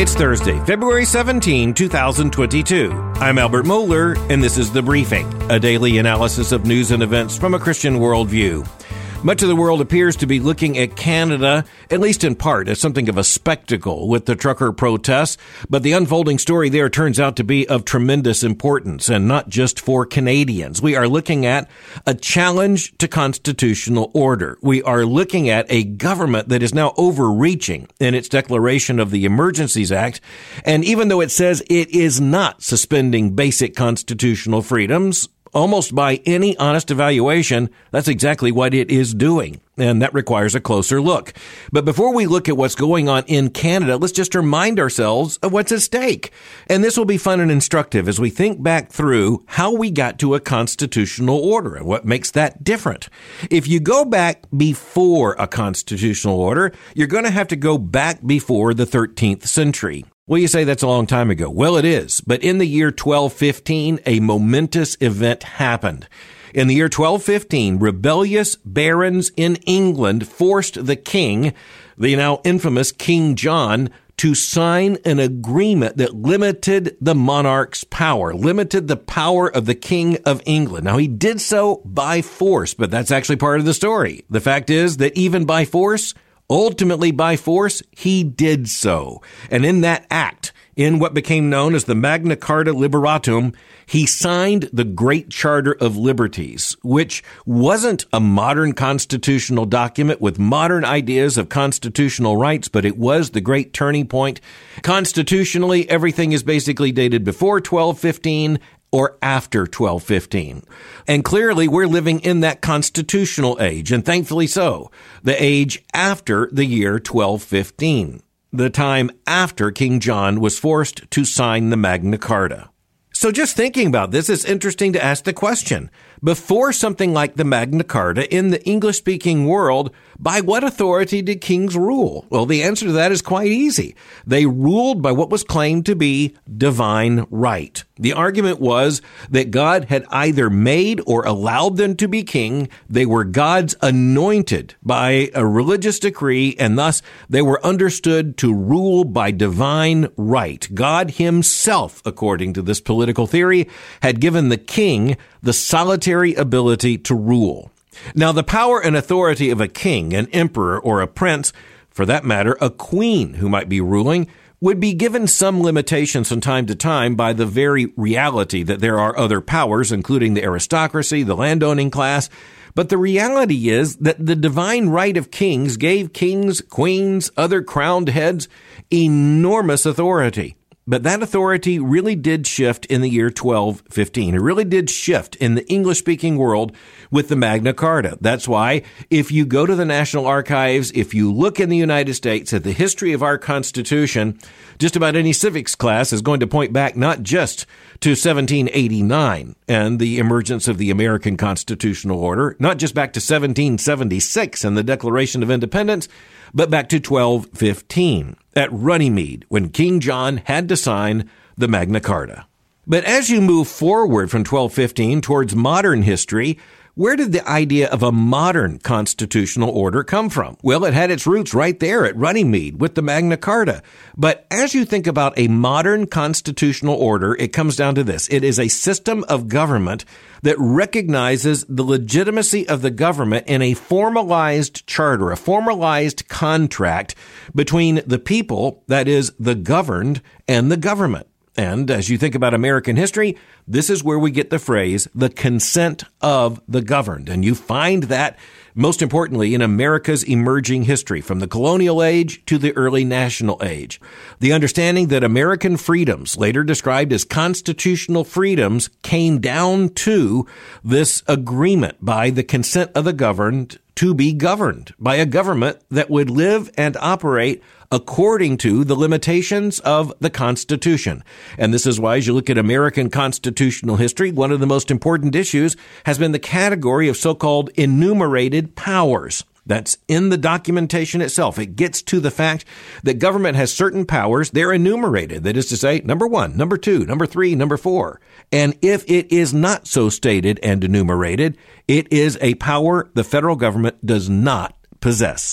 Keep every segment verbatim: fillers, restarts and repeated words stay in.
It's Thursday, February seventeenth, twenty twenty-two. I'm Albert Mohler, and this is The Briefing, a daily analysis of news and events from a Christian worldview. Much of the world appears to be looking at Canada, at least in part, as something of a spectacle with the trucker protests, but the unfolding story there turns out to be of tremendous importance, and not just for Canadians. We are looking at a challenge to constitutional order. We are looking at a government that is now overreaching in its declaration of the Emergencies Act, and even though it says it is not suspending basic constitutional freedoms, almost by any honest evaluation, that's exactly what it is doing, and that requires a closer look. But before we look at what's going on in Canada, let's just remind ourselves of what's at stake. And this will be fun and instructive as we think back through how we got to a constitutional order and what makes that different. If you go back before a constitutional order, you're going to have to go back before the thirteenth century. Well, you say that's a long time ago. Well, it is. But in the year twelve fifteen, a momentous event happened. In the year twelve fifteen, rebellious barons in England forced the king, the now infamous King John, to sign an agreement that limited the monarch's power, limited the power of the King of England. Now, he did so by force, but that's actually part of the story. The fact is that even by force, ultimately, by force, he did so. And in that act, in what became known as the Magna Carta Liberatum, he signed the Great Charter of Liberties, which wasn't a modern constitutional document with modern ideas of constitutional rights, but it was the great turning point. Constitutionally, everything is basically dated before twelve fifteen or after twelve fifteen. And clearly, we're living in that constitutional age, and thankfully so, the age after the year twelve fifteen, the time after King John was forced to sign the Magna Carta. So just thinking about this, it's interesting to ask the question, before something like the Magna Carta in the English-speaking world, by what authority did kings rule? Well, the answer to that is quite easy. They ruled by what was claimed to be divine right. The argument was that God had either made or allowed them to be king. They were God's anointed by a religious decree, and thus they were understood to rule by divine right. God himself, according to this political theory, had given the king the solitary ability to rule. Now, the power and authority of a king, an emperor, or a prince, for that matter, a queen who might be ruling, would be given some limitations from time to time by the very reality that there are other powers, including the aristocracy, the landowning class. But the reality is that the divine right of kings gave kings, queens, other crowned heads enormous authority. But that authority really did shift in the year twelve fifteen. It really did shift in the English-speaking world with the Magna Carta. That's why if you go to the National Archives, if you look in the United States at the history of our Constitution, just about any civics class is going to point back not just to seventeen eighty-nine and the emergence of the American constitutional order, not just back to seventeen seventy-six and the Declaration of Independence, but back to twelve fifteen at Runnymede, when King John had to sign the Magna Carta. But as you move forward from twelve fifteen towards modern history, where did the idea of a modern constitutional order come from? Well, it had its roots right there at Runnymede with the Magna Carta. But as you think about a modern constitutional order, it comes down to this. It is a system of government that recognizes the legitimacy of the government in a formalized charter, a formalized contract between the people, that is, the governed, and the government. And as you think about American history, this is where we get the phrase, the consent of the governed. And you find that, most importantly, in America's emerging history, from the colonial age to the early national age. The understanding that American freedoms, later described as constitutional freedoms, came down to this agreement by the consent of the governed to be governed by a government that would live and operate according to the limitations of the Constitution. And this is why, as you look at American constitutional history, one of the most important issues has been the category of so-called enumerated powers. That's in the documentation itself. It gets to the fact that government has certain powers. They're enumerated. That is to say, number one, number two, number three, number four. And if it is not so stated and enumerated, it is a power the federal government does not possess.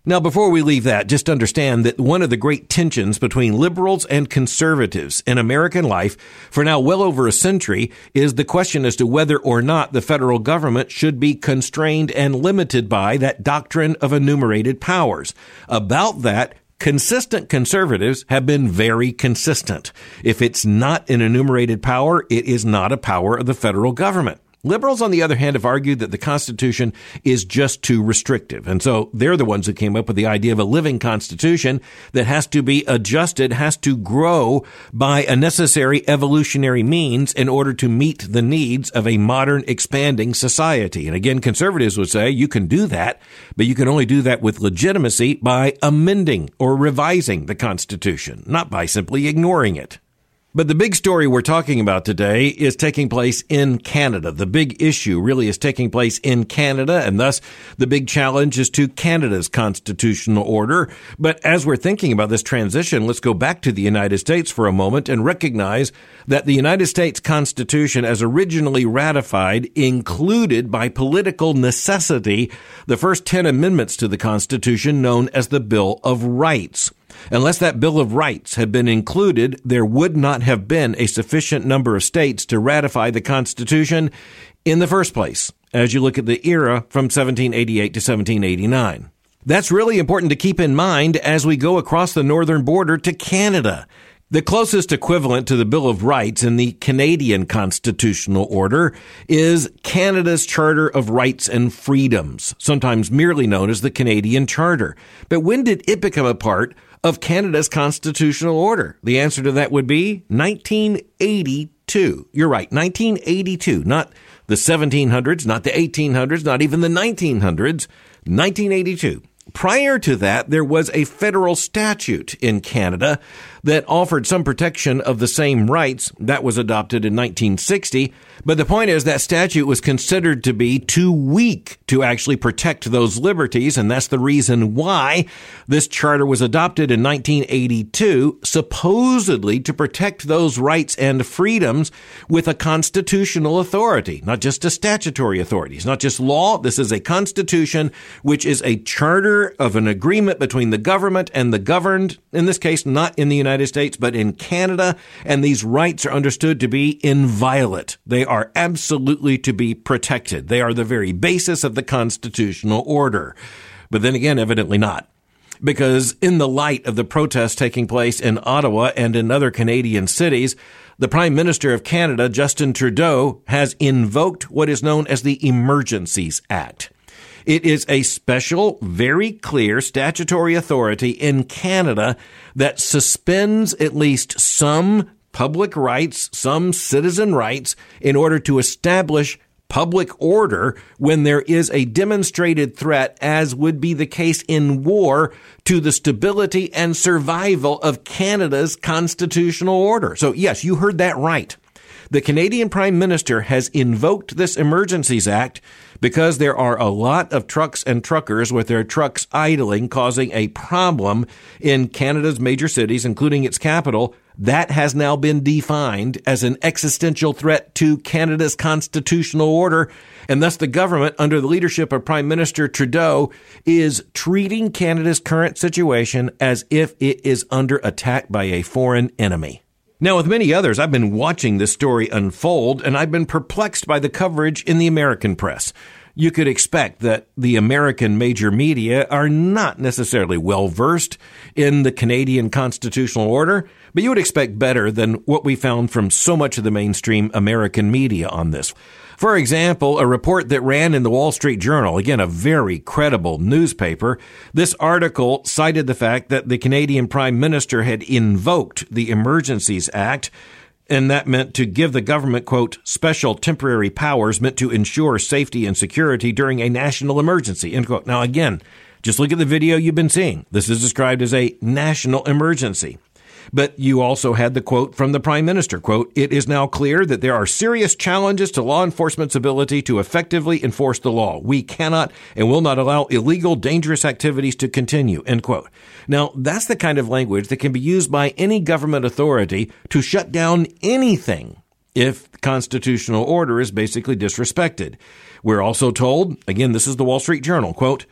Now, before we leave that, just understand that one of the great tensions between liberals and conservatives in American life for now well over a century is the question as to whether or not the federal government should be constrained and limited by that doctrine of enumerated powers. About that, consistent conservatives have been very consistent. If it's not an enumerated power, it is not a power of the federal government. Liberals, on the other hand, have argued that the Constitution is just too restrictive. And so they're the ones who came up with the idea of a living Constitution that has to be adjusted, has to grow by a necessary evolutionary means in order to meet the needs of a modern expanding society. And again, conservatives would say you can do that, but you can only do that with legitimacy by amending or revising the Constitution, not by simply ignoring it. But the big story we're talking about today is taking place in Canada. The big issue really is taking place in Canada, and thus the big challenge is to Canada's constitutional order. But as we're thinking about this transition, let's go back to the United States for a moment and recognize that the United States Constitution, as originally ratified, included by political necessity the first ten amendments to the Constitution known as the Bill of Rights. Unless that Bill of Rights had been included, there would not have been a sufficient number of states to ratify the Constitution in the first place, as you look at the era from seventeen eighty-eight to seventeen eighty-nine. That's really important to keep in mind as we go across the northern border to Canada. The closest equivalent to the Bill of Rights in the Canadian constitutional order is Canada's Charter of Rights and Freedoms, sometimes merely known as the Canadian Charter. But when did it become a part of Canada's constitutional order? The answer to that would be nineteen eighty-two. You're right, nineteen eighty-two, not the seventeen hundreds, not the eighteen hundreds, not even the nineteen hundreds, nineteen eighty-two. Prior to that, there was a federal statute in Canada that offered some protection of the same rights. That was adopted in nineteen sixty. But the point is that statute was considered to be too weak to actually protect those liberties. And that's the reason why this charter was adopted in nineteen eighty-two, supposedly to protect those rights and freedoms with a constitutional authority, not just a statutory authority. It's not just law. This is a constitution, which is a charter of an agreement between the government and the governed, in this case, not in the United States, but in Canada. And these rights are understood to be inviolate. They are absolutely to be protected. They are the very basis of the constitutional order. But then again, evidently not. Because in the light of the protests taking place in Ottawa and in other Canadian cities, the Prime Minister of Canada, Justin Trudeau, has invoked what is known as the Emergencies Act. It is a special, very clear statutory authority in Canada that suspends at least some public rights, some citizen rights, in order to establish public order when there is a demonstrated threat, as would be the case in war, to the stability and survival of Canada's constitutional order. So yes, you heard that right. The Canadian Prime Minister has invoked this Emergencies Act because there are a lot of trucks and truckers with their trucks idling, causing a problem in Canada's major cities, including its capital. That has now been defined as an existential threat to Canada's constitutional order, and thus the government, under the leadership of Prime Minister Trudeau, is treating Canada's current situation as if it is under attack by a foreign enemy. Now, with many others, I've been watching this story unfold, and I've been perplexed by the coverage in the American press. You could expect that the American major media are not necessarily well-versed in the Canadian constitutional order, but you would expect better than what we found from so much of the mainstream American media on this. For example, a report that ran in the Wall Street Journal, again, a very credible newspaper, this article cited the fact that the Canadian Prime Minister had invoked the Emergencies Act, and that meant to give the government, quote, special temporary powers meant to ensure safety and security during a national emergency, end quote. Now, again, just look at the video you've been seeing. This is described as a national emergency. But you also had the quote from the Prime Minister, quote, "It is now clear that there are serious challenges to law enforcement's ability to effectively enforce the law. We cannot and will not allow illegal, dangerous activities to continue," end quote. Now, that's the kind of language that can be used by any government authority to shut down anything if constitutional order is basically disrespected. We're also told, again, this is the Wall Street Journal, quote,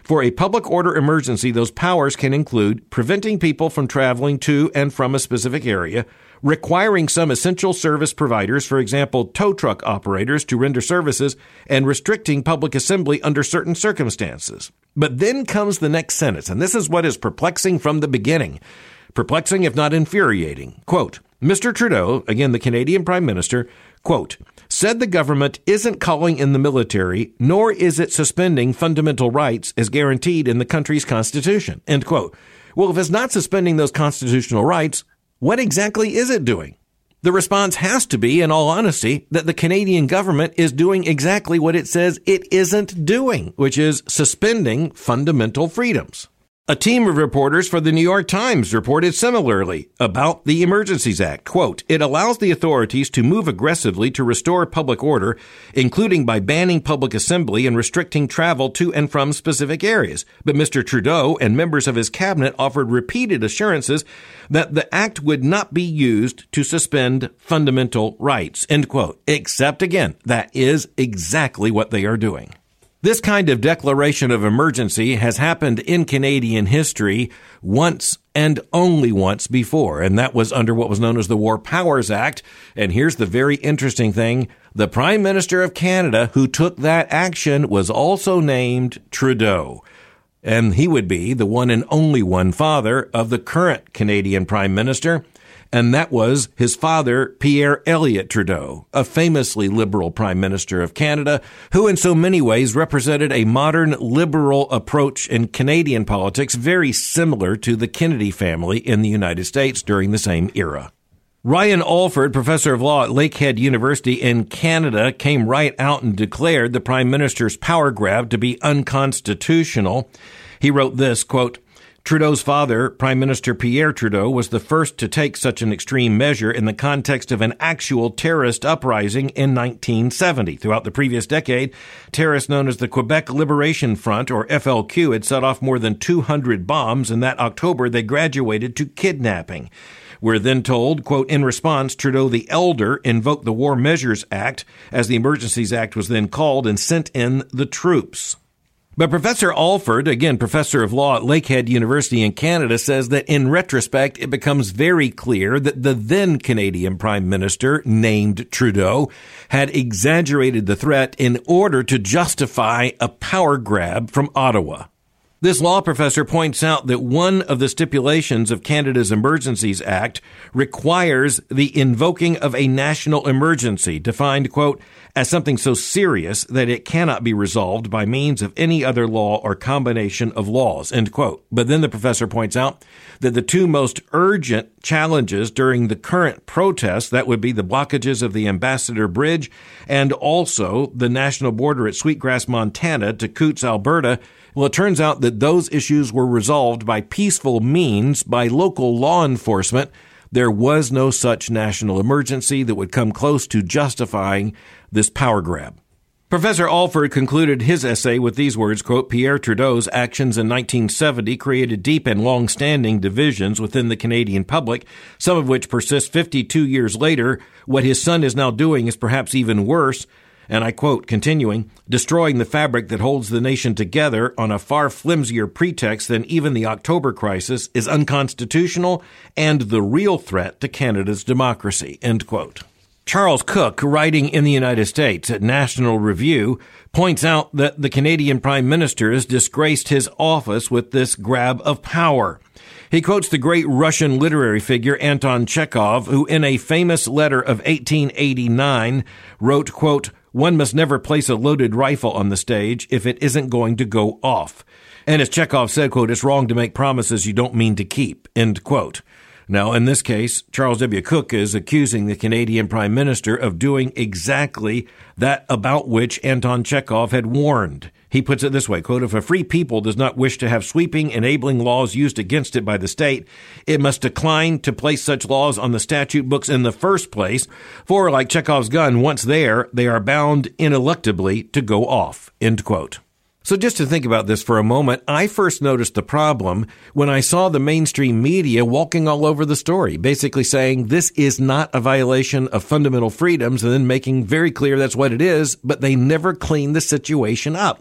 For a public order emergency, those powers can include preventing people from traveling to and from a specific area, requiring some essential service providers, for example, tow truck operators, to render services, and restricting public assembly under certain circumstances. But then comes the next sentence, and this is what is perplexing from the beginning. Perplexing, if not infuriating. Quote, Mister Trudeau, again the Canadian Prime Minister, quote, said the government isn't calling in the military, nor is it suspending fundamental rights as guaranteed in the country's constitution, end quote. Well, if it's not suspending those constitutional rights, what exactly is it doing? The response has to be, in all honesty, that the Canadian government is doing exactly what it says it isn't doing, which is suspending fundamental freedoms. A team of reporters for the New York Times reported similarly about the Emergencies Act. Quote, it allows the authorities to move aggressively to restore public order, including by banning public assembly and restricting travel to and from specific areas. But Mister Trudeau and members of his cabinet offered repeated assurances that the act would not be used to suspend fundamental rights, end quote. Except, again, that is exactly what they are doing. This kind of declaration of emergency has happened in Canadian history once and only once before, and that was under what was known as the War Powers Act. And here's the very interesting thing. The Prime Minister of Canada who took that action was also named Trudeau. And he would be the one and only one father of the current Canadian Prime Minister. And that was his father, Pierre Elliott Trudeau, a famously liberal Prime Minister of Canada, who in so many ways represented a modern liberal approach in Canadian politics, very similar to the Kennedy family in the United States during the same era. Ryan Alford, professor of law at Lakehead University in Canada, came right out and declared the Prime Minister's power grab to be unconstitutional. He wrote this, quote, Trudeau's father, Prime Minister Pierre Trudeau, was the first to take such an extreme measure in the context of an actual terrorist uprising in nineteen seventy. Throughout the previous decade, terrorists known as the Quebec Liberation Front, or F L Q, had set off more than two hundred bombs, and that October they graduated to kidnapping. We're then told, quote, in response, Trudeau the Elder invoked the War Measures Act, as the Emergencies Act was then called, and sent in the troops. But Professor Alford, again, professor of law at Lakehead University in Canada, says that in retrospect, it becomes very clear that the then Canadian Prime Minister, named Trudeau, had exaggerated the threat in order to justify a power grab from Ottawa. This law professor points out that one of the stipulations of Canada's Emergencies Act requires the invoking of a national emergency, defined, quote, as something so serious that it cannot be resolved by means of any other law or combination of laws, end quote. But then the professor points out that the two most urgent challenges during the current protests, that would be the blockages of the Ambassador Bridge and also the national border at Sweetgrass, Montana to Coutts, Alberta, well, it turns out that those issues were resolved by peaceful means by local law enforcement. There was no such national emergency that would come close to justifying this power grab. Professor Alford concluded his essay with these words, quote, Pierre Trudeau's actions in nineteen seventy created deep and long-standing divisions within the Canadian public, some of which persist fifty-two years later. What his son is now doing is perhaps even worse. And I quote, continuing, destroying the fabric that holds the nation together on a far flimsier pretext than even the October crisis is unconstitutional and the real threat to Canada's democracy, end quote. Charles Cook, writing in the United States at National Review, points out that the Canadian Prime Minister has disgraced his office with this grab of power. He quotes the great Russian literary figure Anton Chekhov, who in a famous letter of eighteen eighty-nine wrote, quote, one must never place a loaded rifle on the stage if it isn't going to go off. And as Chekhov said, quote, it's wrong to make promises you don't mean to keep, end quote. Now, in this case, Charles W. Cook is accusing the Canadian Prime Minister of doing exactly that about which Anton Chekhov had warned. He puts it this way, quote, if a free people does not wish to have sweeping, enabling laws used against it by the state, it must decline to place such laws on the statute books in the first place, for, like Chekhov's gun, once there, they are bound ineluctably to go off, end quote. So just to think about this for a moment, I first noticed the problem when I saw the mainstream media walking all over the story, basically saying this is not a violation of fundamental freedoms and then making very clear that's what it is, but they never cleaned the situation up.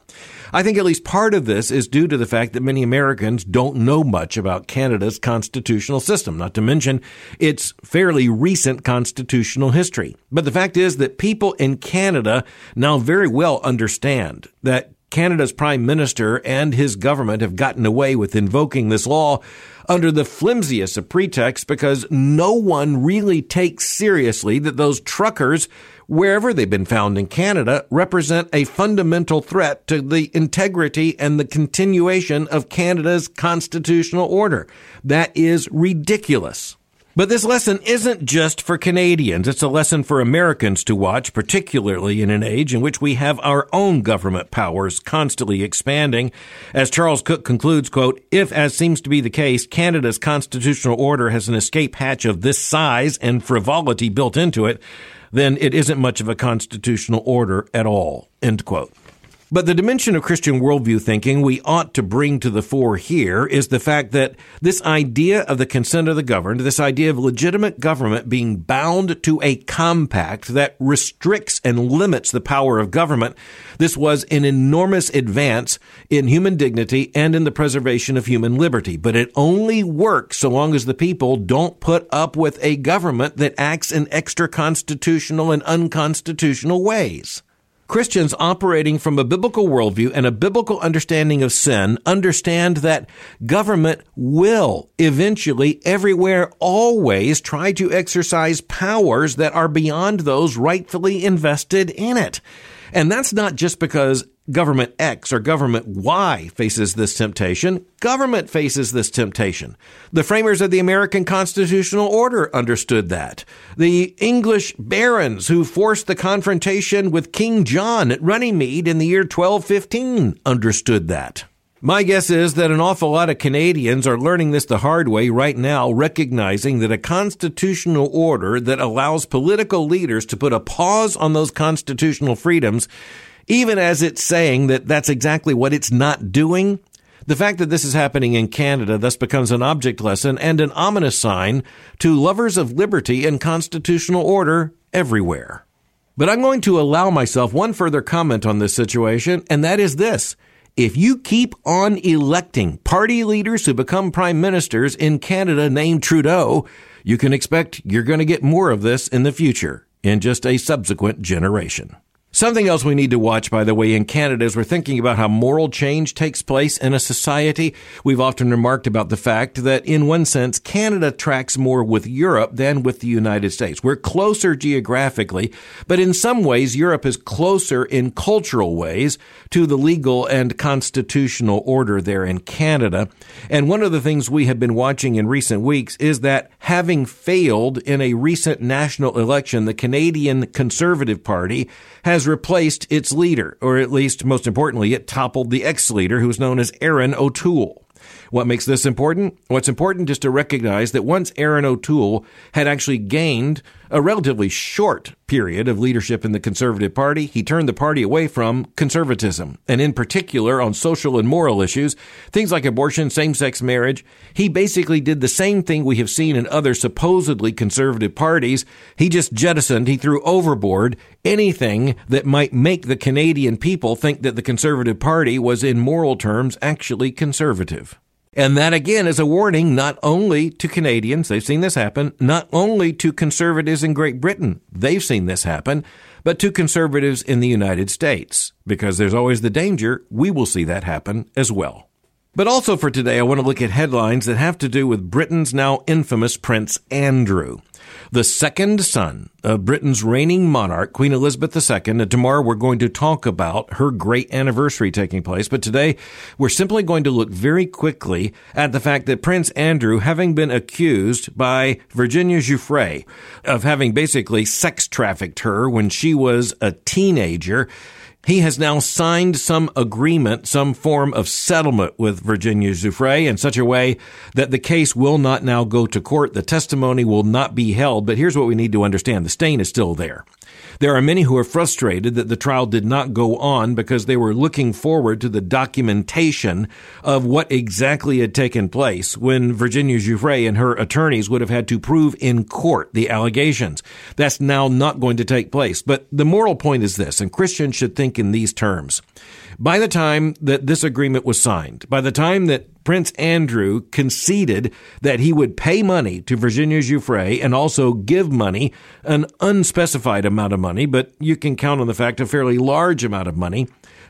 I think at least part of this is due to the fact that many Americans don't know much about Canada's constitutional system, not to mention its fairly recent constitutional history. But the fact is that people in Canada now very well understand that Canada's Prime Minister and his government have gotten away with invoking this law under the flimsiest of pretexts because no one really takes seriously that those truckers, wherever they've been found in Canada, represent a fundamental threat to the integrity and the continuation of Canada's constitutional order. That is ridiculous. But this lesson isn't just for Canadians. It's a lesson for Americans to watch, particularly in an age in which we have our own government powers constantly expanding. As Charles Cook concludes, quote, if, as seems to be the case, Canada's constitutional order has an escape hatch of this size and frivolity built into it, then it isn't much of a constitutional order at all, end quote. But the dimension of Christian worldview thinking we ought to bring to the fore here is the fact that this idea of the consent of the governed, this idea of legitimate government being bound to a compact that restricts and limits the power of government, this was an enormous advance in human dignity and in the preservation of human liberty. But it only works so long as the people don't put up with a government that acts in extra-constitutional and unconstitutional ways. Christians operating from a biblical worldview and a biblical understanding of sin understand that government will eventually, everywhere, always try to exercise powers that are beyond those rightfully invested in it. And that's not just because government X or government Y faces this temptation. Government faces this temptation. The framers of the American constitutional order understood that. The English barons who forced the confrontation with King John at Runnymede in the year twelve fifteen understood that. My guess is that an awful lot of Canadians are learning this the hard way right now, recognizing that a constitutional order that allows political leaders to put a pause on those constitutional freedoms, even as it's saying that that's exactly what it's not doing, the fact that this is happening in Canada thus becomes an object lesson and an ominous sign to lovers of liberty and constitutional order everywhere. But I'm going to allow myself one further comment on this situation, and that is this. If you keep on electing party leaders who become prime ministers in Canada named Trudeau, you can expect you're going to get more of this in the future, in just a subsequent generation. Something else we need to watch, by the way, in Canada as we're thinking about how moral change takes place in a society. We've often remarked about the fact that, in one sense, Canada tracks more with Europe than with the United States. We're closer geographically, but in some ways, Europe is closer in cultural ways to the legal and constitutional order there in Canada. And one of the things we have been watching in recent weeks is that, having failed in a recent national election, the Canadian Conservative Party has replaced its leader, or at least, most importantly, it toppled the ex-leader who was known as Erin O'Toole. What makes this important? What's important is to recognize that once Erin O'Toole had actually gained a relatively short period of leadership in the Conservative Party, he turned the party away from conservatism, and in particular on social and moral issues, things like abortion, same-sex marriage. He basically did the same thing we have seen in other supposedly conservative parties. He just jettisoned, he threw overboard anything that might make the Canadian people think that the Conservative Party was in moral terms actually conservative. And that, again, is a warning not only to Canadians, they've seen this happen, not only to conservatives in Great Britain, they've seen this happen, but to conservatives in the United States, because there's always the danger we will see that happen as well. But also for today, I want to look at headlines that have to do with Britain's now infamous Prince Andrew, the second son of Britain's reigning monarch, Queen Elizabeth the Second. And tomorrow we're going to talk about her great anniversary taking place. But today we're simply going to look very quickly at the fact that Prince Andrew, having been accused by Virginia Giuffre of having basically sex trafficked her when she was a teenager, he has now signed some agreement, some form of settlement with Virginia Giuffre in such a way that the case will not now go to court. The testimony will not be held. But here's what we need to understand. The stain is still there. There are many who are frustrated that the trial did not go on because they were looking forward to the documentation of what exactly had taken place when Virginia Giuffre and her attorneys would have had to prove in court the allegations. That's now not going to take place. But the moral point is this, and Christians should think in these terms. By the time that this agreement was signed, by the time that Prince Andrew conceded that he would pay money to Virginia Giuffre and also give money, an unspecified amount of money, but you can count on the fact a fairly large amount of money,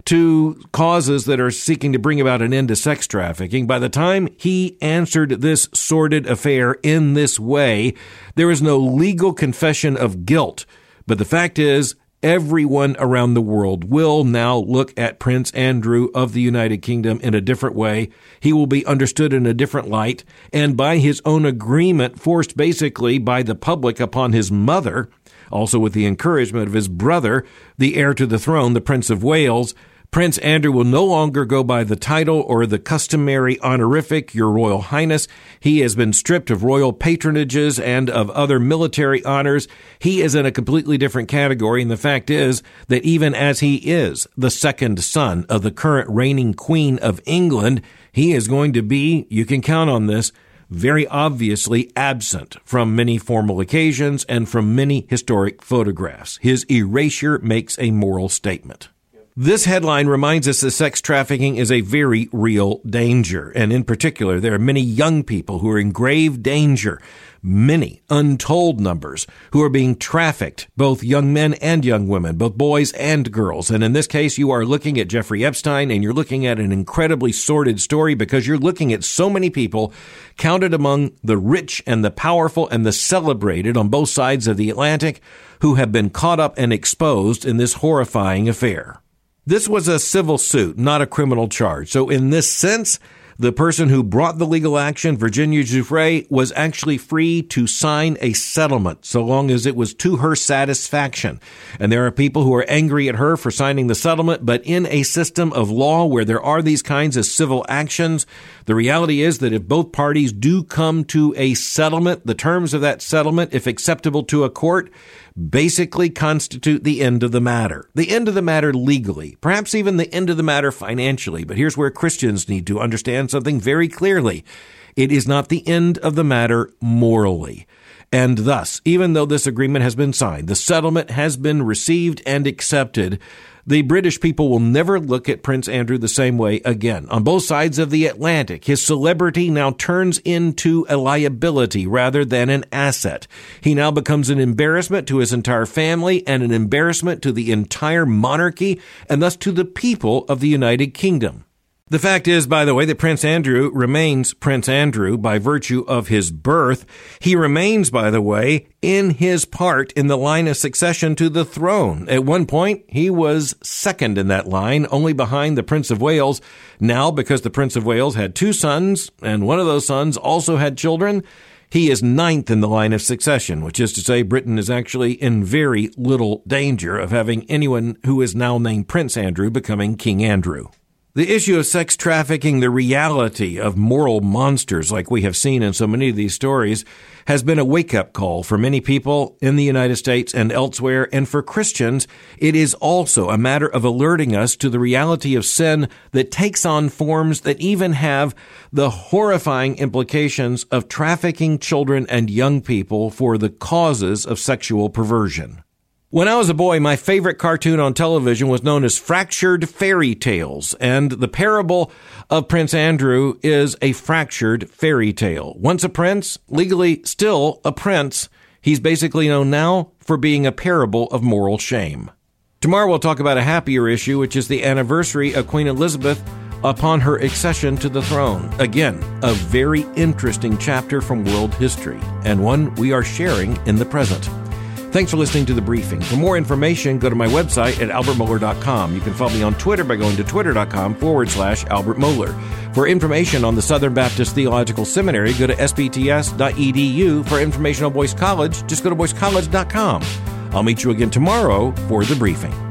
to causes that are seeking to bring about an end to sex trafficking. By the time he answered this sordid affair in this way, there is no legal confession of guilt. But the fact is, everyone around the world will now look at Prince Andrew of the United Kingdom in a different way. He will be understood in a different light, and by his own agreement, forced basically by the public upon his mother, also with the encouragement of his brother, the heir to the throne, the Prince of Wales, Prince Andrew will no longer go by the title or the customary honorific, Your Royal Highness. He has been stripped of royal patronages and of other military honors. He is in a completely different category, and the fact is that even as he is the second son of the current reigning Queen of England, he is going to be, you can count on this, very obviously absent from many formal occasions and from many historic photographs. His erasure makes a moral statement. This headline reminds us that sex trafficking is a very real danger, and in particular, there are many young people who are in grave danger, many untold numbers who are being trafficked, both young men and young women, both boys and girls. And in this case, you are looking at Jeffrey Epstein, and you're looking at an incredibly sordid story because you're looking at so many people counted among the rich and the powerful and the celebrated on both sides of the Atlantic who have been caught up and exposed in this horrifying affair. This was a civil suit, not a criminal charge. So in this sense, the person who brought the legal action, Virginia Giuffre, was actually free to sign a settlement so long as it was to her satisfaction. And there are people who are angry at her for signing the settlement, but in a system of law where there are these kinds of civil actions, the reality is that if both parties do come to a settlement, the terms of that settlement, if acceptable to a court, basically constitute the end of the matter. The end of the matter legally, perhaps even the end of the matter financially. But here's where Christians need to understand something very clearly. It is not the end of the matter morally. And thus, even though this agreement has been signed, the settlement has been received and accepted, the British people will never look at Prince Andrew the same way again. On both sides of the Atlantic, his celebrity now turns into a liability rather than an asset. He now becomes an embarrassment to his entire family and an embarrassment to the entire monarchy and thus to the people of the United Kingdom. The fact is, by the way, that Prince Andrew remains Prince Andrew by virtue of his birth. He remains, by the way, in his part in the line of succession to the throne. At one point, he was second in that line, only behind the Prince of Wales. Now, because the Prince of Wales had two sons, and one of those sons also had children, he is ninth in the line of succession, which is to say Britain is actually in very little danger of having anyone who is now named Prince Andrew becoming King Andrew. The issue of sex trafficking, the reality of moral monsters like we have seen in so many of these stories, has been a wake-up call for many people in the United States and elsewhere. And for Christians, it is also a matter of alerting us to the reality of sin that takes on forms that even have the horrifying implications of trafficking children and young people for the causes of sexual perversion. When I was a boy, my favorite cartoon on television was known as Fractured Fairy Tales, and the parable of Prince Andrew is a fractured fairy tale. Once a prince, legally still a prince, he's basically known now for being a parable of moral shame. Tomorrow we'll talk about a happier issue, which is the anniversary of Queen Elizabeth upon her accession to the throne. Again, a very interesting chapter from world history, and one we are sharing in the present. Thanks for listening to The Briefing. For more information, go to my website at albert mohler dot com. You can follow me on Twitter by going to twitter.com forward slash Albert Mohler. For information on the Southern Baptist Theological Seminary, go to s b t s dot e d u. For information on Boyce College, just go to boyce college dot com. I'll meet you again tomorrow for The Briefing.